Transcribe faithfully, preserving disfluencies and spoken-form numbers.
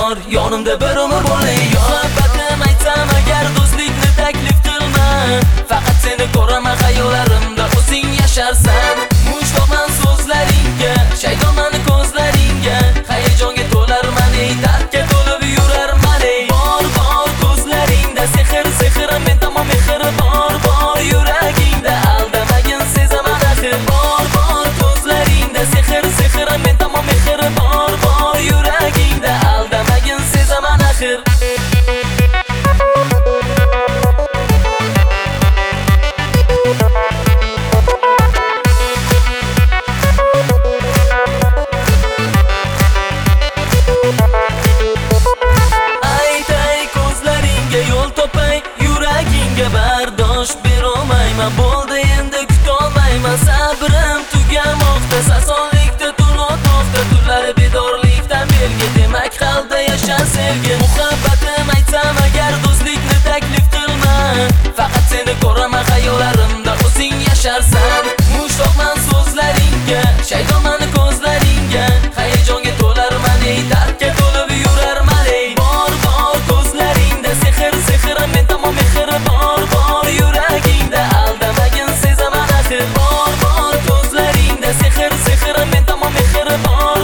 bor, yonimda bir umr bo'ling. Muhabbatim aytsam agar do'stlikni taklif qilma, faqat seni ko'raman xayollarimda, o'zing yasharsan. Mushtoqman so'zlaringga, shaydoman ko'zlaringga, hayajonga to'larman, ey dardga to'lib yurarman. Ey bor bor ko'zlaringda sehr sehr, men tamom mehr bor bor yuragingda, aldamagin sezaman axir. Bor bor ko'zlaringda sehr sehr, men tamom mehr bor bor yuragingda, aldamagin sezaman axir. Bardosh berolmayman, bo'ldi endi kutolmayman, sabrim tugamoqda, sasonlikda tun o'tmoqda, tunlari bedorlikdan belgi, demak qalbda yashar sevgi. Muhabbatim aytsam agar do'stlikni taklif qilma, faqat seni ko'raman xayollarimda, o'zing yasharsan. Mushtoqman so'zlaringga, shaydoman ko'zlaringga, hayajonga to'larman, ey dardga to'lib yurarman. Ey bor bor ko'zlaringda sehr sehr, men tamom mehr bor bor yuragingda, aldamagin sezaman axir. Bor bor ko'zlaringda sehr sehr, men tamom mehr bor